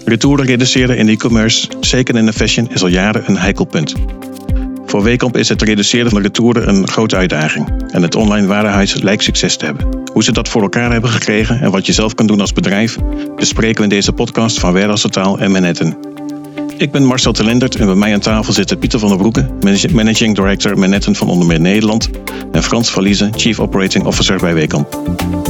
Retouren reduceren in e-commerce, zeker in de fashion, is al jaren een heikel punt. Voor Weekamp is het reduceren van retouren een grote uitdaging. En het online warenhuis lijkt succes te hebben. Hoe ze dat voor elkaar hebben gekregen en wat je zelf kan doen als bedrijf, bespreken we in deze podcast van Warehouse Totaal en Manhattan. Ik ben Marcel Telendert en bij mij aan tafel zitten Pieter van der Broeke, Managing Director Manhattan van onder meer Nederland, en Frans Valise, Chief Operating Officer bij Weekamp.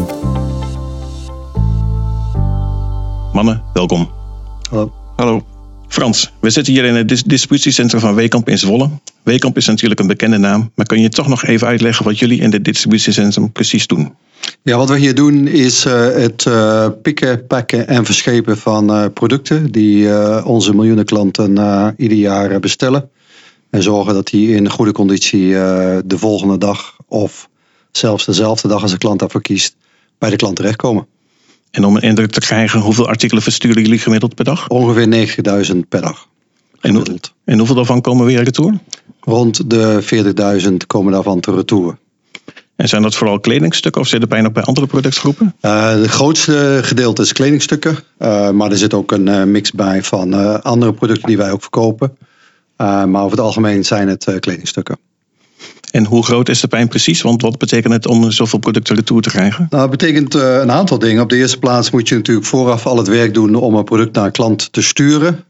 Mannen, welkom. Hallo. Frans, we zitten hier in het distributiecentrum van Weekamp in Zwolle. Weekamp is natuurlijk een bekende naam, maar kun je toch nog even uitleggen wat jullie in dit distributiecentrum precies doen? Ja, wat we hier doen is het pikken, pakken en verschepen van producten die onze miljoenen klanten ieder jaar bestellen. En zorgen dat die in goede conditie de volgende dag of zelfs dezelfde dag als de klant daarvoor kiest bij de klant terechtkomen. En om een indruk te krijgen, hoeveel artikelen versturen jullie gemiddeld per dag? Ongeveer 90.000 per dag. En hoeveel daarvan komen weer retour? Rond de 40.000 komen daarvan te retour. En zijn dat vooral kledingstukken of zit er bijna ook bij andere productgroepen? Het grootste gedeelte is kledingstukken. Maar er zit ook een mix bij van andere producten die wij ook verkopen. Maar over het algemeen zijn het kledingstukken. En hoe groot is de pijn precies? Want wat betekent het om zoveel producten retour te krijgen? Nou, het betekent een aantal dingen. Op de eerste plaats moet je natuurlijk vooraf al het werk doen om een product naar een klant te sturen.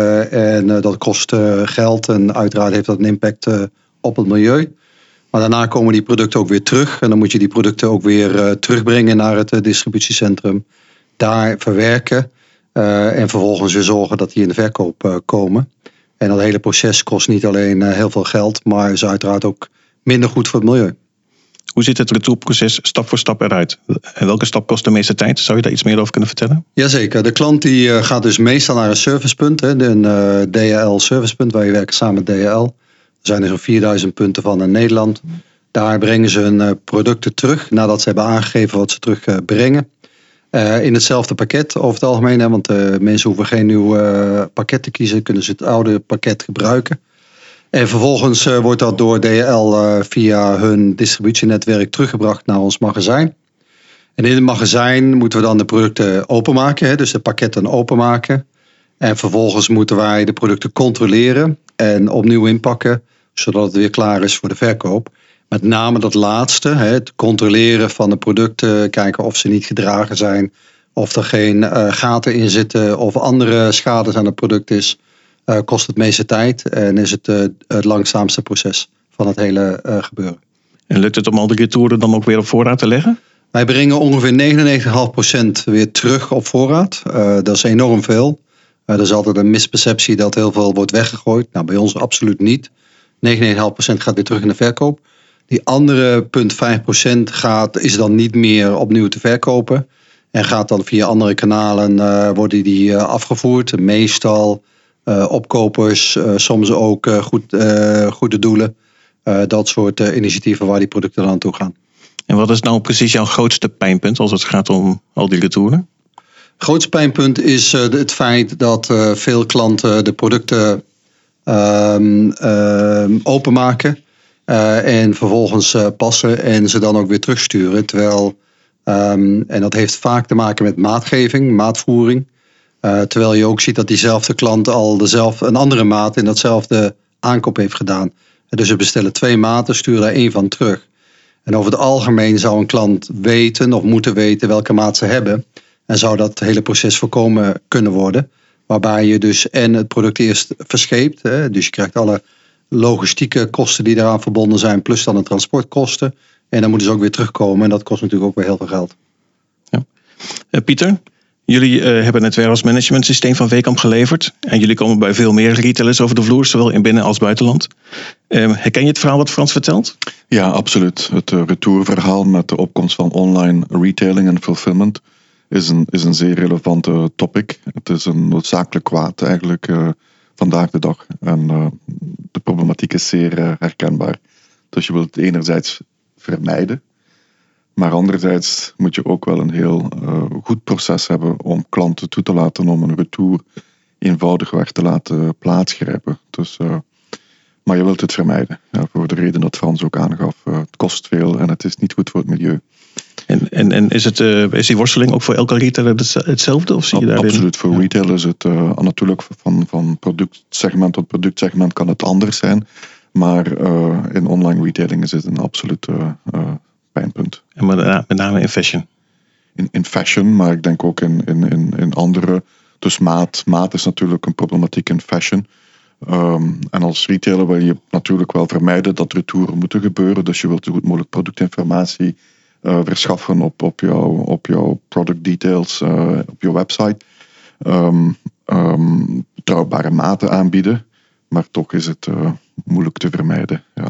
En dat kost geld en uiteraard heeft dat een impact op het milieu. Maar daarna komen die producten ook weer terug. En dan moet je die producten ook weer terugbrengen naar het distributiecentrum. Daar verwerken. En vervolgens weer zorgen dat die in de verkoop komen. En dat hele proces kost niet alleen heel veel geld, maar is uiteraard ook minder goed voor het milieu. Hoe ziet het retourproces stap voor stap eruit? En welke stap kost de meeste tijd? Zou je daar iets meer over kunnen vertellen? Jazeker. De klant die gaat dus meestal naar een servicepunt. Een DHL servicepunt waar je werkt samen met DHL. Er zijn er zo'n 4000 punten van in Nederland. Daar brengen ze hun producten terug nadat ze hebben aangegeven wat ze terugbrengen. In hetzelfde pakket over het algemeen. Want mensen hoeven geen nieuw pakket te kiezen. Kunnen ze het oude pakket gebruiken. En vervolgens wordt dat door DHL via hun distributienetwerk teruggebracht naar ons magazijn. En in het magazijn moeten we dan de producten openmaken. Dus de pakketten openmaken. En vervolgens moeten wij de producten controleren en opnieuw inpakken. Zodat het weer klaar is voor de verkoop. Met name dat laatste, het controleren van de producten. Kijken of ze niet gedragen zijn. Of er geen gaten in zitten. Of andere schades aan het product is. Kost het meeste tijd en is het langzaamste proces van het hele gebeuren. En lukt het om al die retouren dan ook weer op voorraad te leggen? Wij brengen ongeveer 99,5% weer terug op voorraad. Dat is enorm veel. Er is altijd een misperceptie dat heel veel wordt weggegooid. Nou, bij ons absoluut niet. 99,5% gaat weer terug in de verkoop. Die andere 0,5% is dan niet meer opnieuw te verkopen. En gaat dan via andere kanalen worden die afgevoerd. Meestal opkopers, soms ook goede doelen. Dat soort initiatieven waar die producten dan aan toe gaan. En wat is nou precies jouw grootste pijnpunt als het gaat om al die retouren? Het grootste pijnpunt is het feit dat veel klanten de producten openmaken. En vervolgens passen en ze dan ook weer terugsturen. Terwijl, en dat heeft vaak te maken met maatgeving, maatvoering. Terwijl je ook ziet dat diezelfde klant al een andere maat in datzelfde aankoop heeft gedaan. Dus ze bestellen 2 maten, sturen daar 1 van terug. En over het algemeen zou een klant weten of moeten weten welke maat ze hebben. En zou dat hele proces voorkomen kunnen worden. Waarbij je dus en het product eerst verscheept. Dus je krijgt alle logistieke kosten die daaraan verbonden zijn. Plus dan de transportkosten. En dan moeten ze ook weer terugkomen. En dat kost natuurlijk ook weer heel veel geld. Ja. Pieter? Jullie hebben het warehouse management systeem van Weekamp geleverd. En jullie komen bij veel meer retailers over de vloer, zowel in binnen- als buitenland. Herken je het verhaal wat Frans vertelt? Ja, absoluut. Het retourverhaal met de opkomst van online retailing en fulfillment is een zeer relevante topic. Het is een noodzakelijk kwaad eigenlijk vandaag de dag. En de problematiek is zeer herkenbaar. Dus je wilt het enerzijds vermijden. Maar anderzijds moet je ook wel een heel goed proces hebben om klanten toe te laten om een retour eenvoudigweg te laten plaatsgrijpen. Dus, maar je wilt het vermijden. Ja, voor de reden dat Frans ook aangaf. Het kost veel en het is niet goed voor het milieu. En is die worsteling ook voor elke retailer hetzelfde? Of zie je daarin? Absoluut. Voor retail is het natuurlijk van productsegment tot productsegment kan het anders zijn. Maar in online retailing is het een absoluut pijnpunt. En met name in fashion? In fashion, maar ik denk ook in andere. Dus maat is natuurlijk een problematiek in fashion. En als retailer wil je natuurlijk wel vermijden dat retouren moeten gebeuren. Dus je wilt zo goed mogelijk productinformatie verschaffen op jouw product details, op je website. Betrouwbare maten aanbieden. Maar toch is het moeilijk te vermijden. Ja.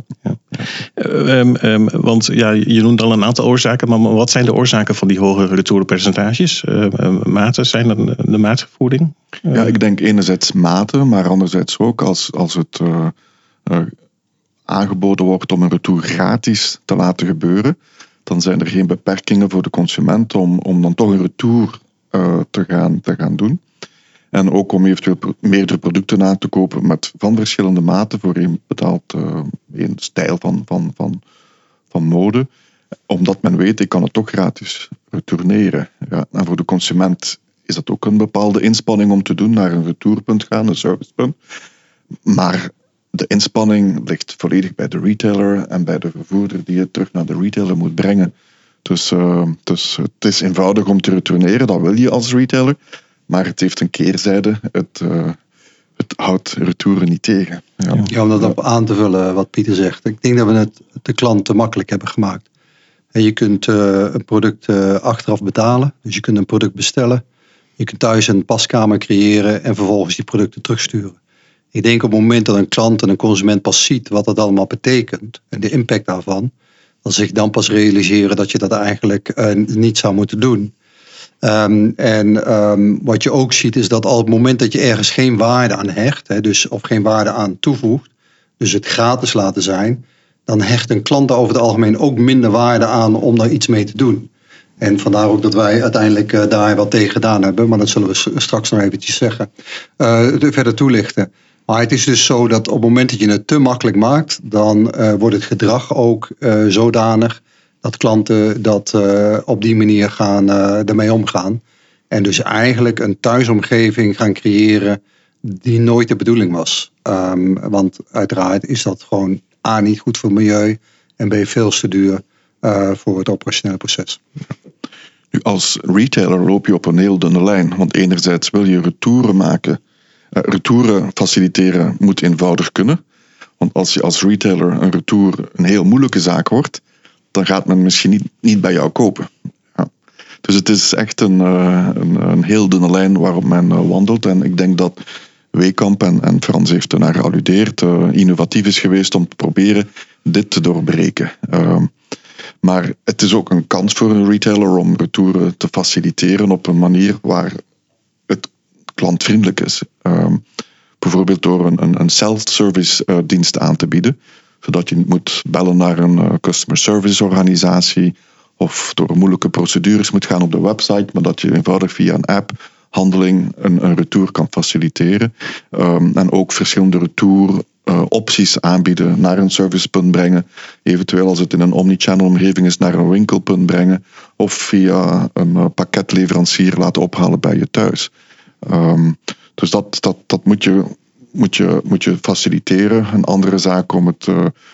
Want je noemt al een aantal oorzaken, maar wat zijn de oorzaken van die hoge retourenpercentages? Maten, zijn dan de maatvoering? Ja, ik denk enerzijds maten, maar anderzijds ook als het aangeboden wordt om een retour gratis te laten gebeuren, dan zijn er geen beperkingen voor de consument om dan toch een retour te gaan doen. En ook om eventueel meerdere producten aan te kopen van verschillende maten voor één stijl van mode. Omdat men weet, ik kan het toch gratis retourneren. Ja, en voor de consument is dat ook een bepaalde inspanning om te doen, naar een retourpunt gaan, een servicepunt. Maar de inspanning ligt volledig bij de retailer en bij de vervoerder die het terug naar de retailer moet brengen. Dus het is eenvoudig om te retourneren, dat wil je als retailer. Maar het heeft een keerzijde. Het houdt retouren niet tegen. Ja, om dat op aan te vullen wat Pieter zegt. Ik denk dat we het de klant te makkelijk hebben gemaakt. En je kunt een product achteraf betalen. Dus je kunt een product bestellen. Je kunt thuis een paskamer creëren en vervolgens die producten terugsturen. Ik denk op het moment dat een klant en een consument pas ziet wat dat allemaal betekent en de impact daarvan, dan zich dan pas realiseren dat je dat eigenlijk niet zou moeten doen. Wat je ook ziet is dat op het moment dat je ergens geen waarde aan hecht, dus of geen waarde aan toevoegt, dus het gratis laten zijn, dan hecht een klant over het algemeen ook minder waarde aan om daar iets mee te doen. En vandaar ook dat wij uiteindelijk daar wat tegen gedaan hebben, maar dat zullen we straks nog eventjes zeggen, verder toelichten. Maar het is dus zo dat op het moment dat je het te makkelijk maakt, dan wordt het gedrag ook zodanig dat klanten dat op die manier ermee omgaan. En dus eigenlijk een thuisomgeving gaan creëren die nooit de bedoeling was. Want uiteraard is dat gewoon A, niet goed voor het milieu en B, veel te duur voor het operationele proces. Nu, als retailer loop je op een heel dunne lijn. Want enerzijds wil je retouren maken. Retouren faciliteren moet eenvoudig kunnen. Want als je als retailer een retour een heel moeilijke zaak wordt, dan gaat men misschien niet bij jou kopen. Ja. Dus het is echt een heel dunne lijn waarop men wandelt. En ik denk dat Weekamp, en Frans heeft ernaar gealludeerd, innovatief is geweest om te proberen dit te doorbreken. Maar het is ook een kans voor een retailer om retouren te faciliteren op een manier waar het klantvriendelijk is. Bijvoorbeeld door een self-service dienst aan te bieden, zodat je niet moet bellen naar een customer service organisatie of door moeilijke procedures moet gaan op de website, maar dat je eenvoudig via een app handeling een retour kan faciliteren. En ook verschillende retour opties aanbieden, naar een servicepunt brengen, eventueel als het in een omnichannel omgeving is, naar een winkelpunt brengen of via een pakketleverancier laten ophalen bij je thuis. Dus dat moet je faciliteren. Een andere zaak om het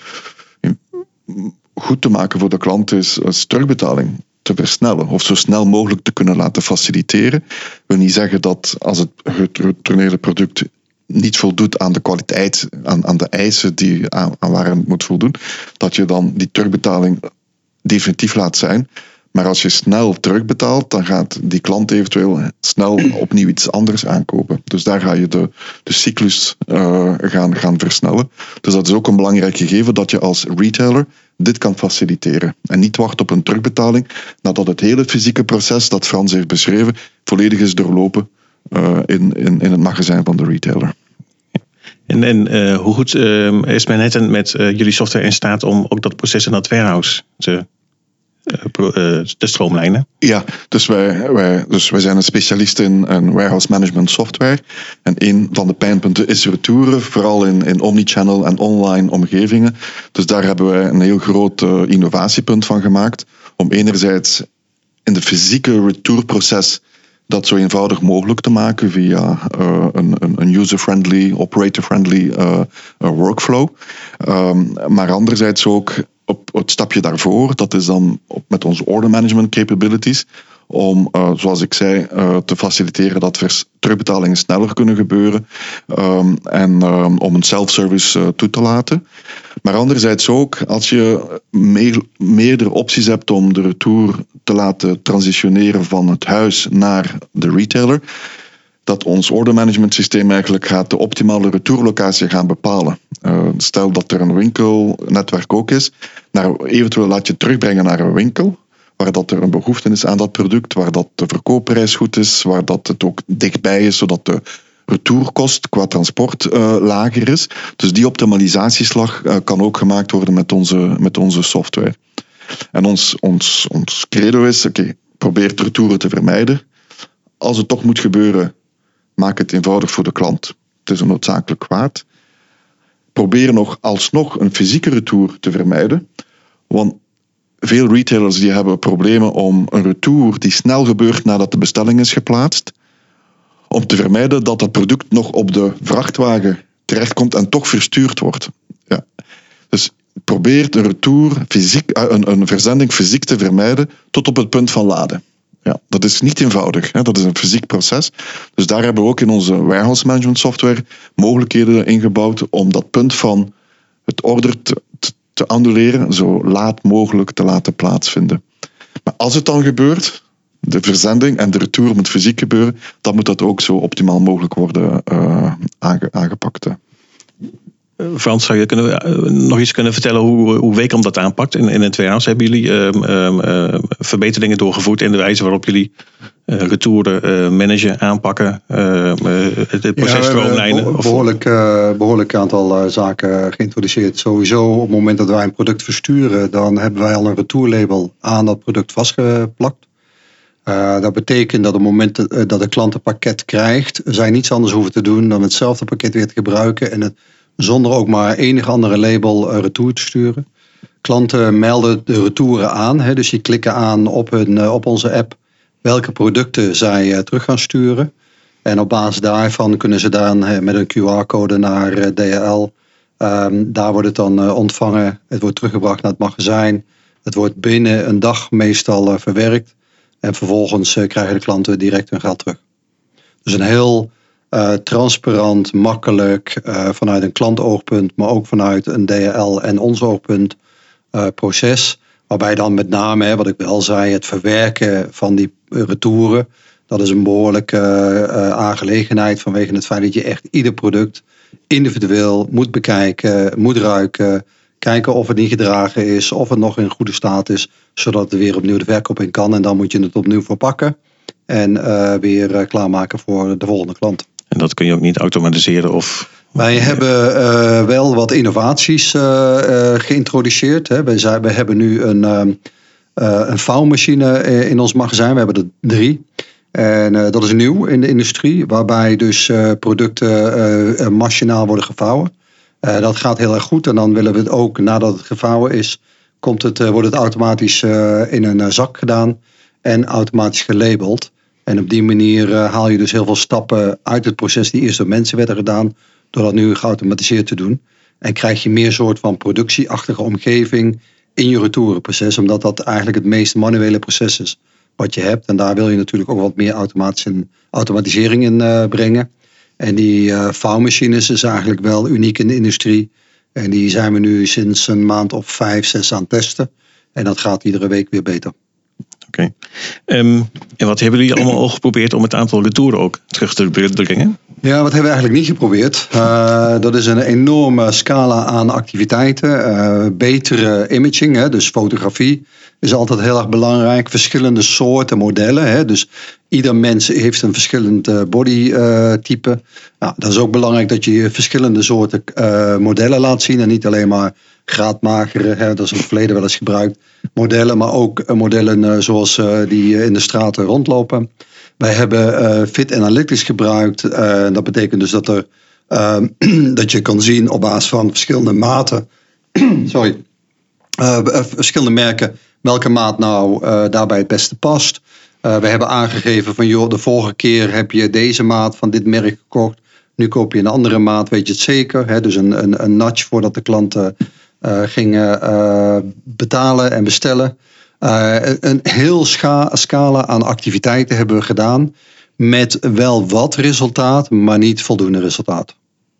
goed te maken voor de klant is terugbetaling te versnellen of zo snel mogelijk te kunnen laten faciliteren. Dat wil niet zeggen dat als het geretourneerde product niet voldoet aan de kwaliteit, aan de eisen aan waar het moet voldoen, dat je dan die terugbetaling definitief laat zijn. Maar als je snel terugbetaalt, dan gaat die klant eventueel snel opnieuw iets anders aankopen. Dus daar ga je de cyclus gaan versnellen. Dus dat is ook een belangrijk gegeven dat je als retailer dit kan faciliteren. En niet wacht op een terugbetaling nadat het hele fysieke proces dat Frans heeft beschreven volledig is doorlopen in het magazijn van de retailer. En hoe goed is Manhattan met jullie software in staat om ook dat proces in dat warehouse te stroomlijnen? Ja, dus wij zijn een specialist in warehouse management software. En een van de pijnpunten is retouren, vooral in omnichannel en online omgevingen. Dus daar hebben wij een heel groot innovatiepunt van gemaakt. Om enerzijds in de fysieke retourproces dat zo eenvoudig mogelijk te maken via een user-friendly, operator-friendly workflow. Maar anderzijds ook op het stapje daarvoor, dat is dan met onze order management capabilities, om, zoals ik zei, te faciliteren dat terugbetalingen sneller kunnen gebeuren en om een self-service toe te laten. Maar anderzijds ook, als je meerdere opties hebt om de retour te laten transitioneren van het huis naar de retailer, dat ons order management systeem eigenlijk gaat de optimale retourlocatie gaan bepalen. Stel dat er een winkelnetwerk ook is, eventueel laat je terugbrengen naar een winkel, waar dat er een behoefte is aan dat product, waar dat de verkoopprijs goed is, waar dat het ook dichtbij is, zodat de retourkost qua transport lager is. Dus die optimalisatieslag kan ook gemaakt worden met onze software. En ons credo is, probeer retouren te vermijden. Als het toch moet gebeuren, maak het eenvoudig voor de klant. Het is een noodzakelijk kwaad. Probeer alsnog een fysieke retour te vermijden. Want veel retailers die hebben problemen om een retour die snel gebeurt nadat de bestelling is geplaatst, om te vermijden dat product nog op de vrachtwagen terechtkomt en toch verstuurd wordt. Ja. Dus probeer de retour een verzending fysiek te vermijden tot op het punt van laden. Ja, dat is niet eenvoudig. Hè? Dat is een fysiek proces. Dus daar hebben we ook in onze warehouse management software mogelijkheden ingebouwd om dat punt van het order te annuleren zo laat mogelijk te laten plaatsvinden. Maar als het dan gebeurt, de verzending en de retour moet fysiek gebeuren, dan moet dat ook zo optimaal mogelijk worden aangepakt. Frans, zou je nog iets kunnen vertellen hoe Wacom dat aanpakt in het warehouse? Hebben jullie verbeteringen doorgevoerd in de wijze waarop jullie retouren managen, aanpakken, het proces stroomlijnen? Behoorlijk aantal zaken geïntroduceerd. Sowieso op het moment dat wij een product versturen, dan hebben wij al een retourlabel aan dat product vastgeplakt. Dat betekent dat op het moment dat de klant een pakket krijgt, zij niets anders hoeven te doen dan hetzelfde pakket weer te gebruiken en het zonder ook maar enig andere label retour te sturen. Klanten melden de retouren aan, dus die klikken aan op onze app welke producten zij terug gaan sturen. En op basis daarvan kunnen ze dan met een QR-code naar DHL. Daar wordt het dan ontvangen, het wordt teruggebracht naar het magazijn. Het wordt binnen een dag meestal verwerkt. En vervolgens krijgen de klanten direct hun geld terug. Dus een heel transparant, makkelijk, vanuit een klantoogpunt, maar ook vanuit een DHL en ons oogpunt proces. Waarbij dan met name, wat ik wel zei, het verwerken van die retouren, dat is een behoorlijke aangelegenheid vanwege het feit dat je echt ieder product individueel moet bekijken, moet ruiken, kijken of het niet gedragen is, of het nog in goede staat is, zodat het weer opnieuw de verkoop in kan. En dan moet je het opnieuw verpakken en weer klaarmaken voor de volgende klant. En dat kun je ook niet automatiseren of... Wij hebben wel wat innovaties geïntroduceerd. Hè. We hebben nu een vouwmachine in ons magazijn. We hebben er 3. En dat is nieuw in de industrie, waarbij dus producten machinaal worden gevouwen. Dat gaat heel erg goed. En dan willen we het ook, nadat het gevouwen is, wordt het automatisch in een zak gedaan en automatisch gelabeld. En op die manier haal je dus heel veel stappen uit het proces die eerst door mensen werden gedaan, door dat nu geautomatiseerd te doen. En krijg je meer soort van productieachtige omgeving in je retourenproces, omdat dat eigenlijk het meest manuele proces is wat je hebt. En daar wil je natuurlijk ook wat meer automatisering in brengen. En die vouwmachines is eigenlijk wel uniek in de industrie. En die zijn we nu sinds een maand of 5, 6 aan het testen. En dat gaat iedere week weer beter. Oké. En wat hebben jullie allemaal al geprobeerd om het aantal retouren ook terug te brengen? Ja, wat hebben we eigenlijk niet geprobeerd? Dat is een enorme scala aan activiteiten. Betere imaging, dus fotografie is altijd heel erg belangrijk. Verschillende soorten modellen. Dus ieder mens heeft een verschillend bodytype. Nou, dat is ook belangrijk dat je verschillende soorten modellen laat zien. En niet alleen maar graadmagere, dat is in het verleden wel eens gebruikt, modellen. Maar ook modellen zoals die in de straten rondlopen. Wij hebben Fit Analytics gebruikt. Dat betekent dus dat je kan zien op basis van verschillende maten, verschillende merken, welke maat nou daarbij het beste past. We hebben aangegeven van de vorige keer heb je deze maat van dit merk gekocht. Nu koop je een andere maat, weet je het zeker. Hè? Dus een nudge voordat de klanten gingen betalen en bestellen. Een heel scala aan activiteiten hebben we gedaan. Met wel wat resultaat, maar niet voldoende resultaat.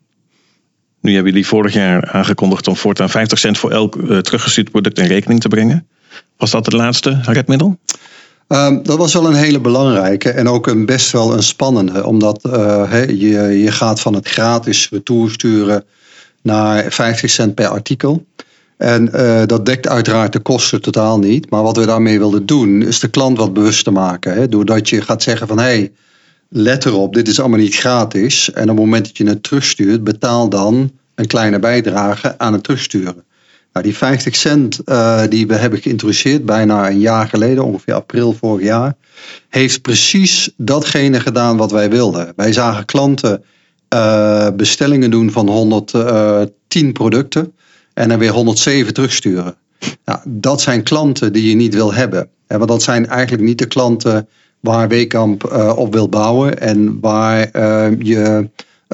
Nu hebben jullie vorig jaar aangekondigd om voortaan 50 cent voor elk teruggestuurd product in rekening te brengen. Was dat het laatste redmiddel? Dat was wel een hele belangrijke en ook best wel een spannende. Omdat je gaat van het gratis retour sturen naar 50 cent per artikel. En dat dekt uiteraard de kosten totaal niet. Maar wat we daarmee wilden doen is de klant wat bewust te maken. Hè? Doordat je gaat zeggen van let erop, dit is allemaal niet gratis. En op het moment dat je het terugstuurt, betaal dan een kleine bijdrage aan het terugsturen. Nou, die 50 cent die we hebben geïntroduceerd bijna een jaar geleden, ongeveer april vorig jaar, heeft precies datgene gedaan wat wij wilden. Wij zagen klanten bestellingen doen van 110 producten en dan weer 107 terugsturen. Nou, dat zijn klanten die je niet wil hebben. Want dat zijn eigenlijk niet de klanten waar Weekamp op wil bouwen en waar je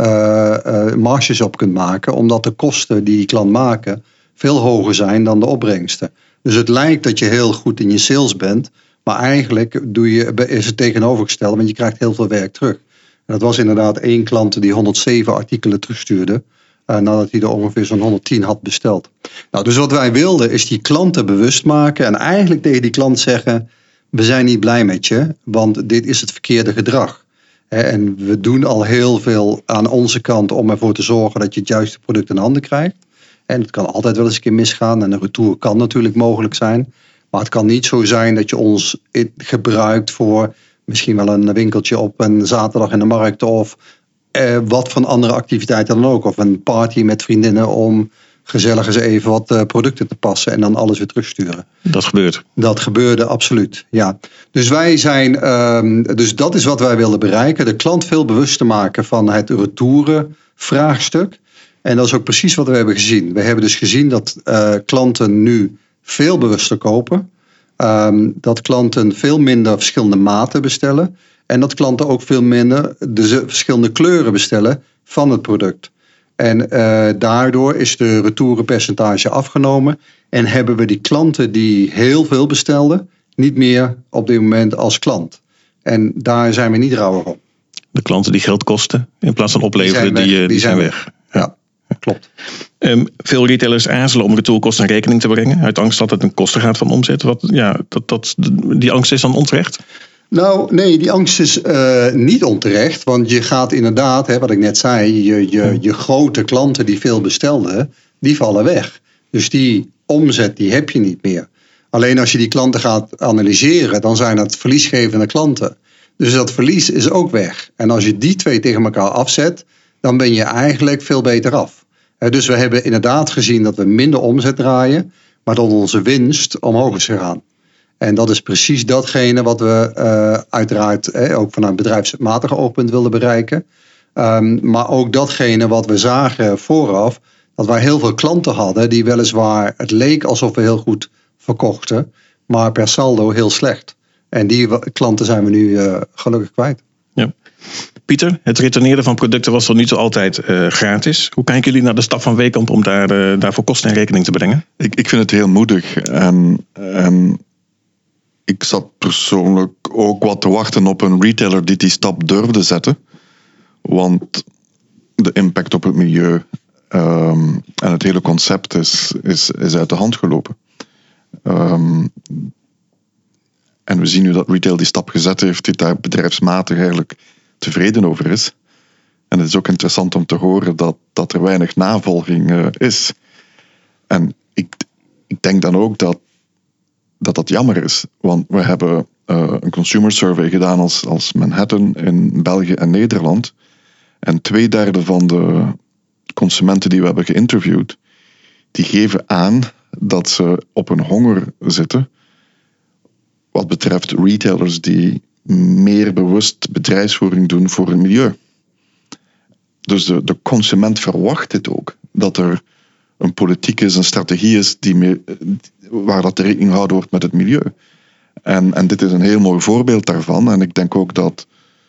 marges op kunt maken, omdat de kosten die klant maken veel hoger zijn dan de opbrengsten. Dus het lijkt dat je heel goed in je sales bent, maar eigenlijk is het tegenovergestelde, want je krijgt heel veel werk terug. En dat was inderdaad 1 klant die 107 artikelen terugstuurde, nadat hij er ongeveer zo'n 110 had besteld. Nou, dus wat wij wilden is die klanten bewust maken en eigenlijk tegen die klant zeggen, we zijn niet blij met je, want dit is het verkeerde gedrag. En we doen al heel veel aan onze kant om ervoor te zorgen dat je het juiste product in handen krijgt. En het kan altijd wel eens een keer misgaan. En een retour kan natuurlijk mogelijk zijn. Maar het kan niet zo zijn dat je ons gebruikt voor misschien wel een winkeltje op een zaterdag in de markt. Of wat van andere activiteiten dan ook. Of een party met vriendinnen om gezellig eens even wat producten te passen. En dan alles weer terugsturen. Dat gebeurt. Dat gebeurde absoluut, ja. Dus wij zijn, dus dat is wat wij willen bereiken. De klant veel bewust te maken van het retourenvraagstuk. En dat is ook precies wat we hebben gezien. We hebben dus gezien dat klanten nu veel bewuster kopen. Dat klanten veel minder verschillende maten bestellen. En dat klanten ook veel minder de verschillende kleuren bestellen van het product. En daardoor is de retourenpercentage afgenomen. En hebben we die klanten die heel veel bestelden niet meer op dit moment als klant. En daar zijn we niet rouwig op. De klanten die geld kosten in plaats van opleveren, die zijn weg. Ja. Klopt. Veel retailers aarzelen om retourkosten in rekening te brengen. Uit angst dat het een kosten gaat van omzet. Die angst is dan onterecht? Nou, nee, die angst is niet onterecht. Want je gaat inderdaad, wat ik net zei, je grote klanten die veel bestelden, die vallen weg. Dus die omzet die heb je niet meer. Alleen als je die klanten gaat analyseren, dan zijn het verliesgevende klanten. Dus dat verlies is ook weg. En als je die twee tegen elkaar afzet, dan ben je eigenlijk veel beter af. Dus we hebben inderdaad gezien dat we minder omzet draaien, maar dat onze winst omhoog is gegaan. En dat is precies datgene wat we uiteraard ook vanuit bedrijfsmatig oogpunt wilden bereiken. Maar ook datgene wat we zagen vooraf, dat wij heel veel klanten hadden die weliswaar, het leek alsof we heel goed verkochten, maar per saldo heel slecht. En die klanten zijn we nu gelukkig kwijt. Ja. Pieter, het retourneren van producten was tot nu toe altijd gratis. Hoe kijken jullie naar de stap van Weekamp om daarvoor kosten in rekening te brengen? Ik vind het heel moedig. En ik zat persoonlijk ook wat te wachten op een retailer die stap durfde zetten. Want de impact op het milieu en het hele concept is uit de hand gelopen. En we zien nu dat retail die stap gezet heeft, die daar bedrijfsmatig eigenlijk tevreden over is. En het is ook interessant om te horen dat er weinig navolging is. En ik denk dan ook dat jammer is. Want we hebben een consumer survey gedaan als Manhattan in België en Nederland. En 2/3 van de consumenten die we hebben geïnterviewd, die geven aan dat ze op een honger zitten wat betreft retailers die meer bewust bedrijfsvoering doen voor het milieu. Dus de consument verwacht dit ook. Dat er een politiek is, een strategie is waar dat rekening gehouden wordt met het milieu. En dit is een heel mooi voorbeeld daarvan. En ik denk ook dat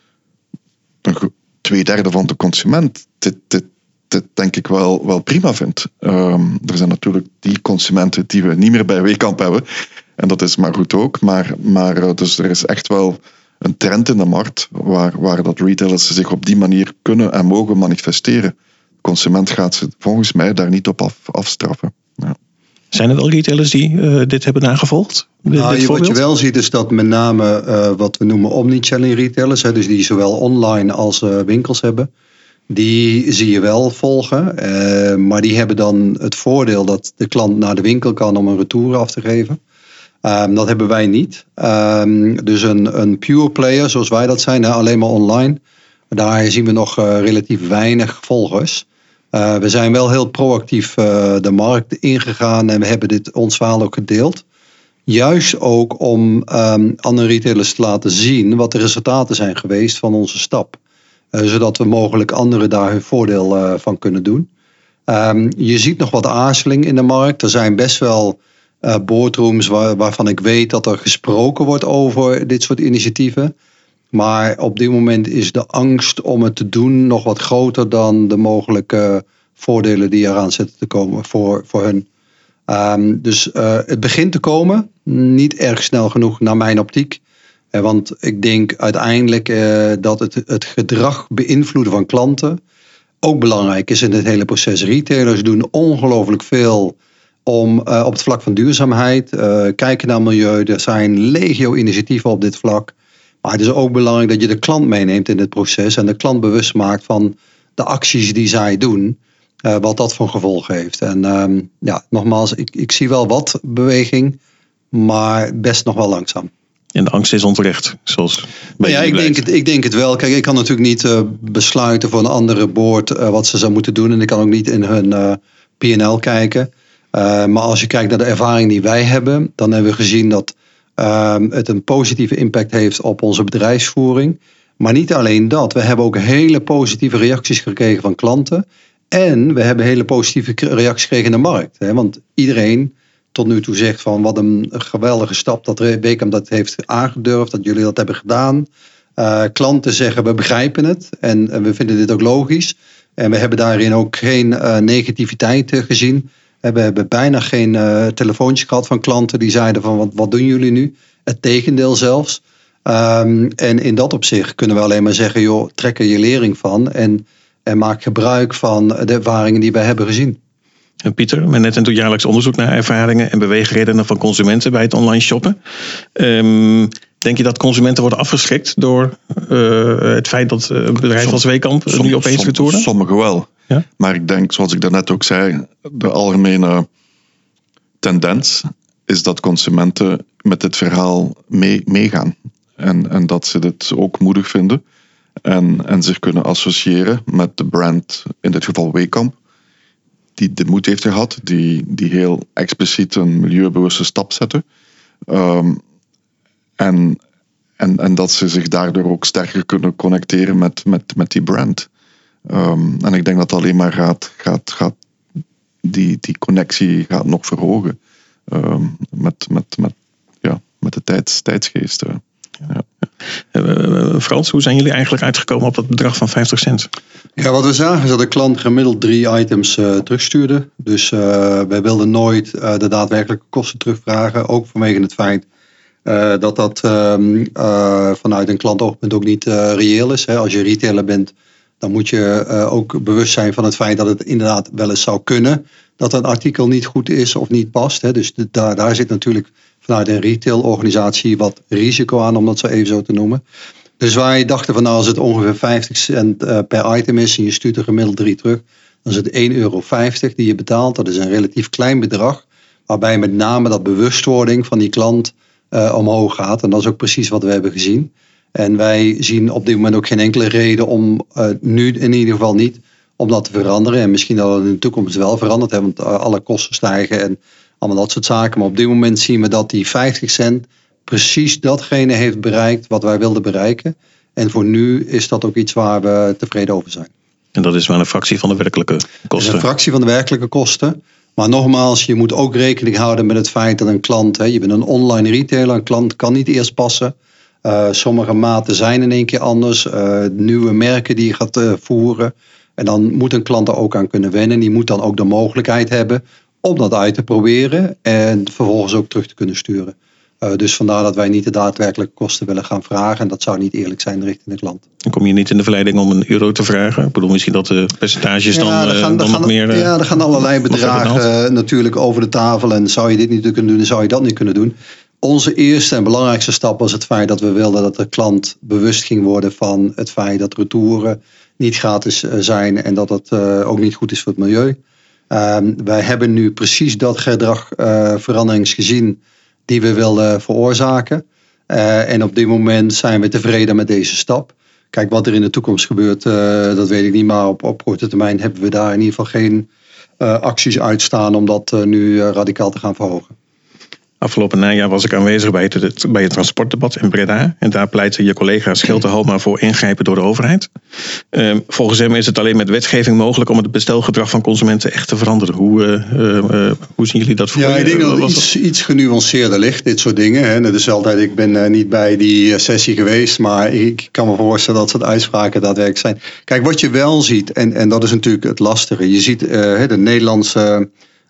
2/3 van de consument dit denk ik wel prima vindt. Er zijn natuurlijk die consumenten die we niet meer bij Weekamp hebben. En dat is maar goed ook. Maar dus er is echt wel een trend in de markt waar dat retailers zich op die manier kunnen en mogen manifesteren. De consument gaat ze volgens mij daar niet op afstraffen. Ja. Zijn er wel retailers die dit hebben nagevolgd? Wat je wel ziet is dat met name wat we noemen omnichannel retailers, dus die zowel online als winkels hebben, die zie je wel volgen. Maar die hebben dan het voordeel dat de klant naar de winkel kan om een retour af te geven. Dat hebben wij niet. Dus een pure player zoals wij dat zijn, alleen maar online, daar zien we nog relatief weinig volgers. We zijn wel heel proactief de markt ingegaan en we hebben ons verhaal ook gedeeld. Juist ook om andere retailers te laten zien wat de resultaten zijn geweest van onze stap. Zodat we mogelijk anderen daar hun voordeel van kunnen doen. Je ziet nog wat aarzeling in de markt. Er zijn best wel boardrooms waarvan ik weet dat er gesproken wordt over dit soort initiatieven. Maar op dit moment is de angst om het te doen nog wat groter dan de mogelijke voordelen die eraan zitten te komen voor hun. Dus het begint te komen. Niet erg snel genoeg naar mijn optiek. Want ik denk uiteindelijk dat het gedrag beïnvloeden van klanten ook belangrijk is in het hele proces. Retailers doen ongelooflijk veel op het vlak van duurzaamheid. Kijken naar milieu. Er zijn legio initiatieven op dit vlak. Maar het is ook belangrijk dat je de klant meeneemt in het proces. En de klant bewust maakt van de acties die zij doen. Wat dat voor gevolg heeft. En nogmaals, ik zie wel wat beweging. Maar best nog wel langzaam. En de angst is onterecht, zoals ik denk het wel. Kijk, ik kan natuurlijk niet besluiten voor een andere board wat ze zou moeten doen. En ik kan ook niet in hun P&L kijken. Maar als je kijkt naar de ervaring die wij hebben, dan hebben we gezien dat het een positieve impact heeft op onze bedrijfsvoering. Maar niet alleen dat. We hebben ook hele positieve reacties gekregen van klanten. En we hebben hele positieve reacties gekregen in de markt. Want iedereen tot nu toe zegt van wat een geweldige stap dat Weekamp dat heeft aangedurfd, dat jullie dat hebben gedaan. Klanten zeggen we begrijpen het en we vinden dit ook logisch. En we hebben daarin ook geen negativiteit gezien. We hebben bijna geen telefoontjes gehad van klanten die zeiden van wat doen jullie nu? Het tegendeel zelfs. En in dat opzicht kunnen we alleen maar zeggen, joh, trek er je lering van en maak gebruik van de ervaringen die wij hebben gezien. En Pieter, Manhattan doet jaarlijks onderzoek naar ervaringen en beweegredenen van consumenten bij het online shoppen. Denk je dat consumenten worden afgeschrikt door het feit dat een bedrijf als Weekamp nu opeens retouren? Sommigen wel. Ja? Maar ik denk, zoals ik daarnet ook zei, de algemene tendens is dat consumenten met dit verhaal meegaan. En dat ze dit ook moedig vinden. En zich kunnen associëren met de brand, in dit geval Weekamp, die de moed heeft gehad, die heel expliciet een milieubewuste stap zette. En dat ze zich daardoor ook sterker kunnen connecteren met die brand. En ik denk dat alleen maar die connectie gaat nog verhogen. Met de tijdsgeest. Ja. Frans, hoe zijn jullie eigenlijk uitgekomen op dat bedrag van 50 cent? Ja, wat we zagen is dat de klant gemiddeld 3 items terugstuurde. Dus wij wilden nooit de daadwerkelijke kosten terugvragen. Ook vanwege het feit dat vanuit een klantoogpunt ook niet reëel is. Als je retailer bent, dan moet je ook bewust zijn van het feit dat het inderdaad wel eens zou kunnen dat een artikel niet goed is of niet past. Dus daar zit natuurlijk vanuit een retailorganisatie wat risico aan, om dat zo even zo te noemen. Dus wij dachten van als het ongeveer 50 cent per item is en je stuurt er gemiddeld 3 terug, dan is het €1,50 die je betaalt. Dat is een relatief klein bedrag, waarbij met name dat bewustwording van die klant omhoog gaat. En dat is ook precies wat we hebben gezien. En wij zien op dit moment ook geen enkele reden om, nu in ieder geval niet, om dat te veranderen. En misschien dat het in de toekomst wel verandert, want alle kosten stijgen en allemaal dat soort zaken. Maar op dit moment zien we dat die 50 cent precies datgene heeft bereikt wat wij wilden bereiken. En voor nu is dat ook iets waar we tevreden over zijn. En dat is maar een fractie van de werkelijke kosten? Dat is een fractie van de werkelijke kosten. Maar nogmaals, je moet ook rekening houden met het feit dat een klant, je bent een online retailer, een klant kan niet eerst passen. Sommige maten zijn in één keer anders. Nieuwe merken die je gaat voeren. En dan moet een klant er ook aan kunnen wennen. Die moet dan ook de mogelijkheid hebben om dat uit te proberen. En vervolgens ook terug te kunnen sturen. Dus vandaar dat wij niet de daadwerkelijke kosten willen gaan vragen. En dat zou niet eerlijk zijn richting de klant. Dan kom je niet in de verleiding om €1 te vragen. Ik bedoel misschien dat de percentages dan nog meer... Ja, er gaan allerlei bedragen natuurlijk over de tafel. En zou je dit niet kunnen doen, dan zou je dat niet kunnen doen. Onze eerste en belangrijkste stap was het feit dat we wilden dat de klant bewust ging worden van het feit dat retouren niet gratis zijn en dat het ook niet goed is voor het milieu. Wij hebben nu precies dat gedragveranderings gezien die we wilden veroorzaken. En op dit moment zijn we tevreden met deze stap. Kijk, wat er in de toekomst gebeurt, dat weet ik niet. Maar op korte termijn hebben we daar in ieder geval geen acties uitstaan om dat nu radicaal te gaan verhogen. Afgelopen najaar was ik aanwezig bij het transportdebat in Breda. En daar pleitte je collega Schelte Halma voor ingrijpen door de overheid. Volgens hem is het alleen met wetgeving mogelijk om het bestelgedrag van consumenten echt te veranderen. Hoe zien jullie dat voor? Ja, ik denk dat het iets genuanceerder ligt, dit soort dingen. Hè. Dat is altijd, ik ben niet bij die sessie geweest, maar ik kan me voorstellen dat soort uitspraken daadwerkelijk zijn. Kijk, wat je wel ziet, en dat is natuurlijk het lastige. Je ziet de Nederlandse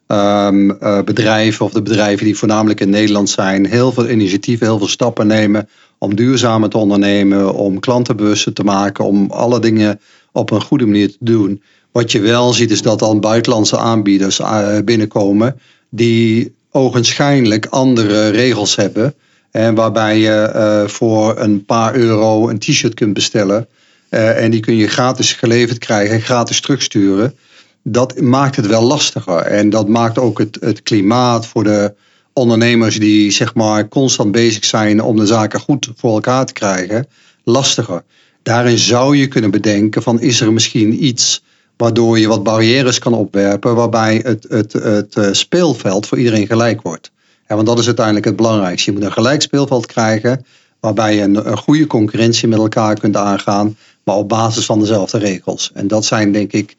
bedrijven of de bedrijven die voornamelijk in Nederland zijn, heel veel initiatieven, heel veel stappen nemen om duurzamer te ondernemen, om klanten bewuster te maken, om alle dingen op een goede manier te doen. Wat je wel ziet is dat dan buitenlandse aanbieders binnenkomen die ogenschijnlijk andere regels hebben. En waarbij je voor een paar euro een t-shirt kunt bestellen. En die kun je gratis geleverd krijgen, gratis terugsturen. Dat maakt het wel lastiger. En dat maakt ook het klimaat voor de ondernemers die zeg maar constant bezig zijn om de zaken goed voor elkaar te krijgen, lastiger. Daarin zou je kunnen bedenken van is er misschien iets waardoor je wat barrières kan opwerpen waarbij het speelveld voor iedereen gelijk wordt. Ja, want dat is uiteindelijk het belangrijkste. Je moet een gelijk speelveld krijgen waarbij je een goede concurrentie met elkaar kunt aangaan, maar op basis van dezelfde regels. En dat zijn denk ik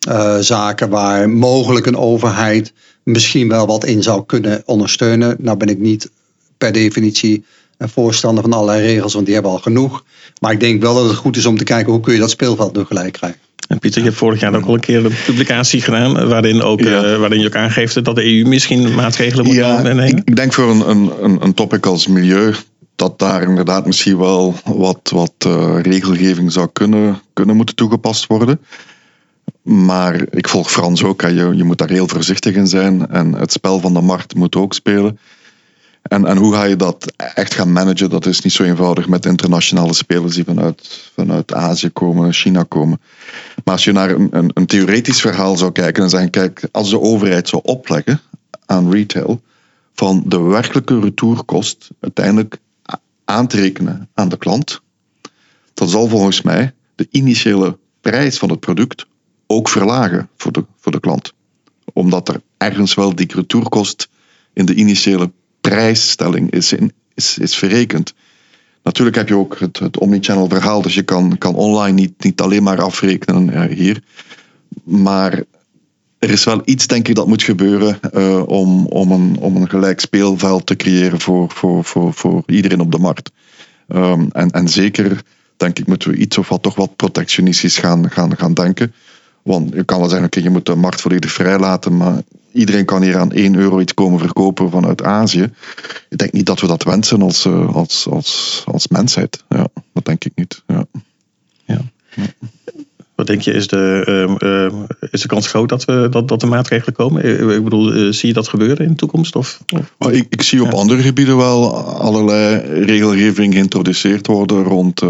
zaken waar mogelijk een overheid misschien wel wat in zou kunnen ondersteunen. Nou ben ik niet per definitie een voorstander van allerlei regels, want die hebben al genoeg. Maar ik denk wel dat het goed is om te kijken hoe kun je dat speelveld nog gelijk krijgen. En Pieter, je hebt vorig jaar ook al een keer een publicatie gedaan waarin je ook aangeeft dat de EU misschien maatregelen moet nemen. Ik denk voor een topic als milieu dat daar inderdaad misschien wel wat regelgeving zou kunnen moeten toegepast worden. Maar ik volg Frans ook. Je moet daar heel voorzichtig in zijn. En het spel van de markt moet ook spelen. En hoe ga je dat echt gaan managen? Dat is niet zo eenvoudig met internationale spelers die vanuit Azië komen, China komen. Maar als je naar een theoretisch verhaal zou kijken en zeggen, kijk, als de overheid zou opleggen aan retail van de werkelijke retourkost uiteindelijk aan te rekenen aan de klant, dan zal volgens mij de initiële prijs van het product ook verlagen voor de klant. Omdat er ergens wel die retourkost in de initiële prijsstelling is verrekend. Natuurlijk heb je ook het omnichannel verhaal, dus je kan online niet alleen maar afrekenen hier. Maar er is wel iets, denk ik, dat moet gebeuren om een gelijk speelveld te creëren voor iedereen op de markt. En zeker, denk ik, moeten we iets of wat toch wat protectionistisch gaan denken. Want je kan wel zeggen, oké, je moet de markt volledig vrijlaten, maar iedereen kan hier aan €1 iets komen verkopen vanuit Azië. Ik denk niet dat we dat wensen als mensheid. Ja, dat denk ik niet. Ja. Ja. Wat denk je, is de kans groot dat er maatregelen komen? Ik bedoel, zie je dat gebeuren in de toekomst? Ik zie op andere gebieden wel allerlei regelgeving geïntroduceerd worden rond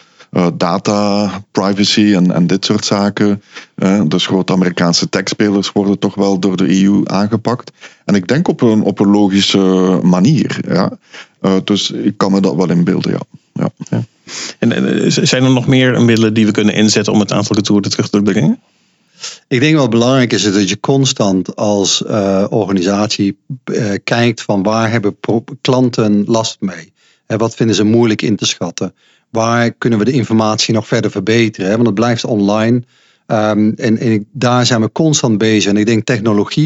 data, privacy en dit soort zaken. Dus grote Amerikaanse techspelers worden toch wel door de EU aangepakt. En ik denk op een logische manier. Ja. Dus ik kan me dat wel inbeelden, ja. En zijn er nog meer middelen die we kunnen inzetten om het aantal retouren terug te brengen? Ik denk wat belangrijk is dat je constant als organisatie kijkt van waar hebben klanten last mee? Wat vinden ze moeilijk in te schatten? Waar kunnen we de informatie nog verder verbeteren? Want het blijft online. En daar zijn we constant bezig. En ik denk technologie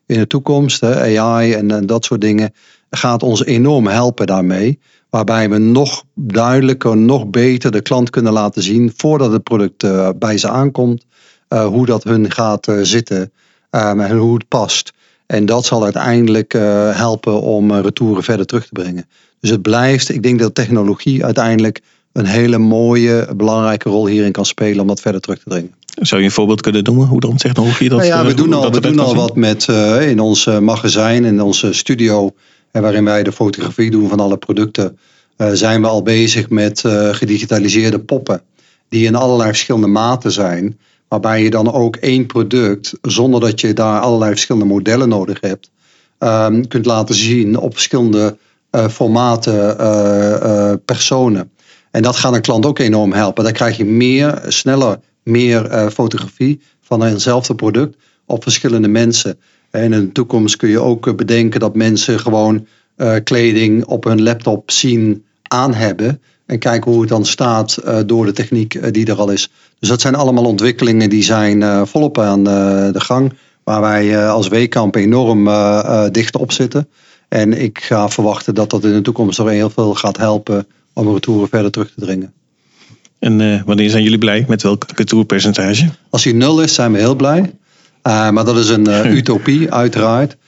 in de toekomst, AI en dat soort dingen, gaat ons enorm helpen daarmee. Waarbij we nog duidelijker, nog beter de klant kunnen laten zien voordat het product bij ze aankomt. Hoe dat hun gaat zitten en hoe het past. En dat zal uiteindelijk helpen om retouren verder terug te brengen. Dus het blijft, ik denk dat technologie uiteindelijk een hele mooie, belangrijke rol hierin kan spelen om dat verder terug te brengen. Zou je een voorbeeld kunnen noemen hoe dan technologie dat... we doen al wat met in ons magazijn, in onze studio, waarin wij de fotografie doen van alle producten, zijn we al bezig met gedigitaliseerde poppen. Die in allerlei verschillende maten zijn. Waarbij je dan ook één product, zonder dat je daar allerlei verschillende modellen nodig hebt, kunt laten zien op verschillende formaten, personen. En dat gaat een klant ook enorm helpen. Dan krijg je sneller meer fotografie van eenzelfde product op verschillende mensen. En in de toekomst kun je ook bedenken dat mensen gewoon kleding op hun laptop zien aan hebben. En kijken hoe het dan staat door de techniek die er al is. Dus dat zijn allemaal ontwikkelingen die zijn volop aan de gang. Waar wij als Weekamp enorm dicht op zitten. En ik ga verwachten dat dat in de toekomst nog heel veel gaat helpen om retouren verder terug te dringen. En wanneer zijn jullie blij? Met welk retourpercentage? Als die 0 is, zijn we heel blij. Maar dat is een utopie, uiteraard.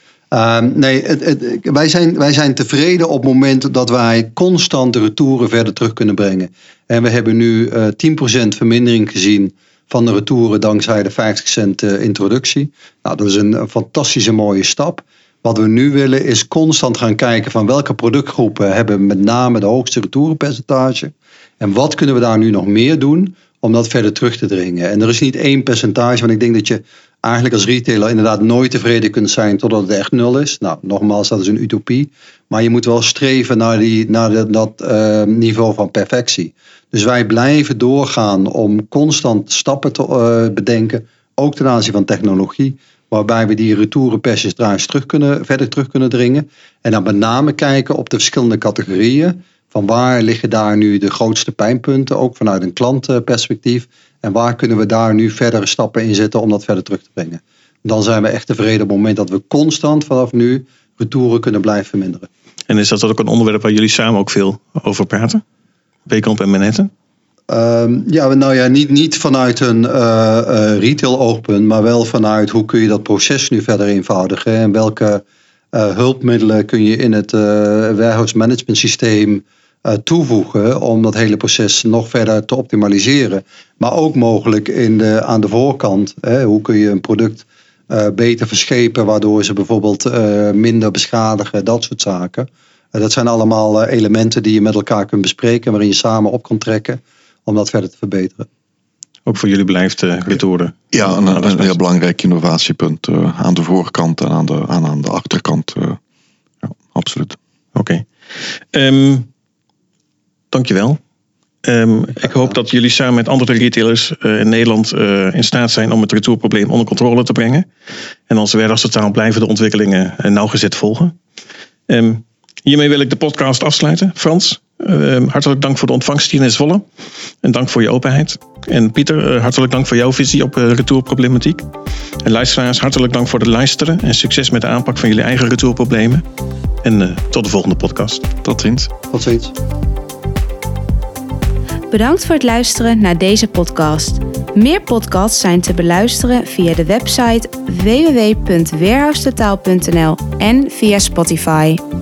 Wij zijn tevreden op het moment dat wij constant de retouren verder terug kunnen brengen. En we hebben nu 10% vermindering gezien van de retouren dankzij de 50 cent introductie. Nou, dat is een fantastische mooie stap. Wat we nu willen is constant gaan kijken van welke productgroepen hebben met name de hoogste retourenpercentage. En wat kunnen we daar nu nog meer doen om dat verder terug te dringen. En er is niet één percentage, want ik denk dat je eigenlijk als retailer inderdaad nooit tevreden kunt zijn totdat het echt 0 is. Nou, nogmaals, dat is een utopie. Maar je moet wel streven naar dat niveau van perfectie. Dus wij blijven doorgaan om constant stappen te bedenken, ook ten aanzien van technologie, waarbij we die retourenpercentage verder terug kunnen dringen. En dan met name kijken op de verschillende categorieën. Van waar liggen daar nu de grootste pijnpunten, ook vanuit een klantperspectief. En waar kunnen we daar nu verdere stappen in zetten om dat verder terug te brengen. Dan zijn we echt tevreden op het moment dat we constant vanaf nu retouren kunnen blijven verminderen. En is dat ook een onderwerp waar jullie samen ook veel over praten? Weekamp en Manhattan? Niet vanuit een retail oogpunt, maar wel vanuit hoe kun je dat proces nu verder eenvoudigen. En welke hulpmiddelen kun je in het warehouse management systeem toevoegen om dat hele proces nog verder te optimaliseren. Maar ook mogelijk aan de voorkant. Hoe kun je een product beter verschepen, waardoor ze bijvoorbeeld minder beschadigen, dat soort zaken. Dat zijn allemaal elementen die je met elkaar kunt bespreken, waarin je samen op kan trekken om dat verder te verbeteren. Ook voor jullie blijft retouren? Ja, een heel belangrijk innovatiepunt aan de voorkant en aan de achterkant. Ja, absoluut. Oké. Dankjewel. Ik hoop dat jullie samen met andere retailers in Nederland in staat zijn om het retourprobleem onder controle te brengen. En als warehouse totaal blijven de ontwikkelingen nauwgezet volgen. Hiermee wil ik de podcast afsluiten. Frans, hartelijk dank voor de ontvangst hier in Zwolle. En dank voor je openheid. En Pieter, hartelijk dank voor jouw visie op retourproblematiek. En luisteraars, hartelijk dank voor het luisteren. En succes met de aanpak van jullie eigen retourproblemen. En tot de volgende podcast. Tot ziens. Tot ziens. Bedankt voor het luisteren naar deze podcast. Meer podcasts zijn te beluisteren via de website www.warehousetotaal.nl en via Spotify.